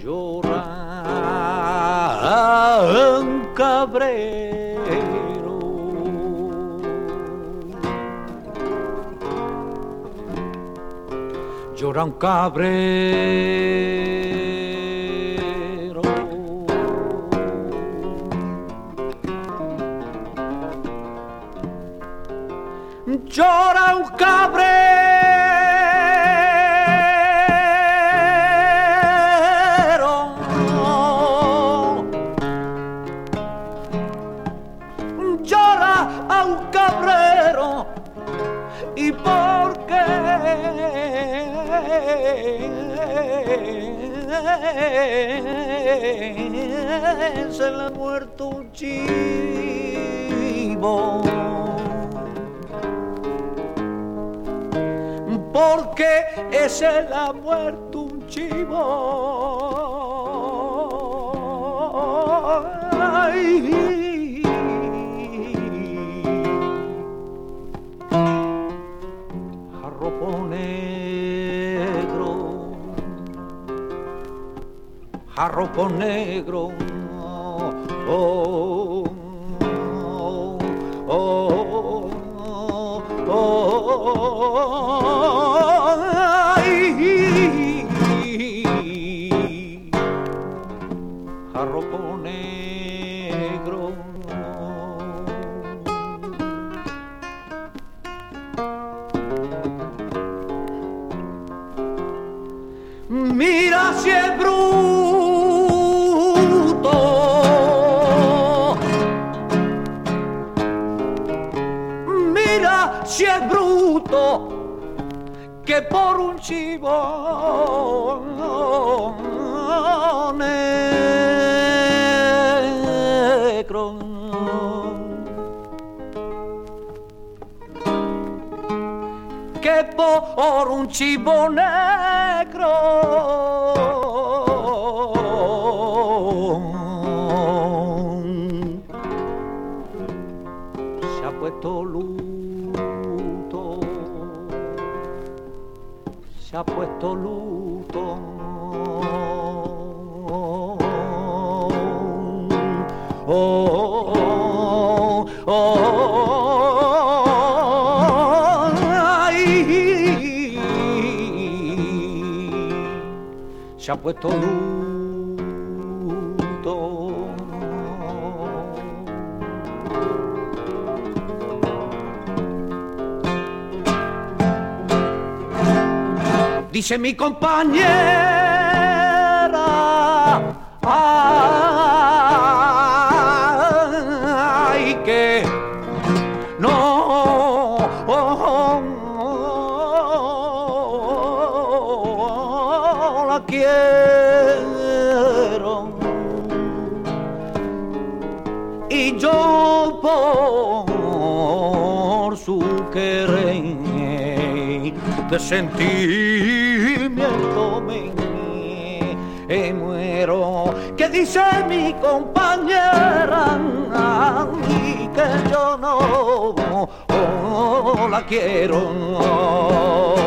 llora un cabrero, llora un cabrero, llora un cabrero. A un cabrero, y porque se le ha muerto un chivo, porque se le ha muerto un chivo. Ay, arropo negro, oh, oh, oh, oh, oh, ay, arropo negro. Mira si es bruto, mira si es bruto, que por un chivo negro, que por un chivo negro se ha puesto luto, se ha puesto luto. Oh, oh, oh, ay, se ha puesto luto. Dice mi compañera, ay, que no la quiero, y yo por su querer de sentimiento me muero. Que dice mi compañera, y que yo no la quiero.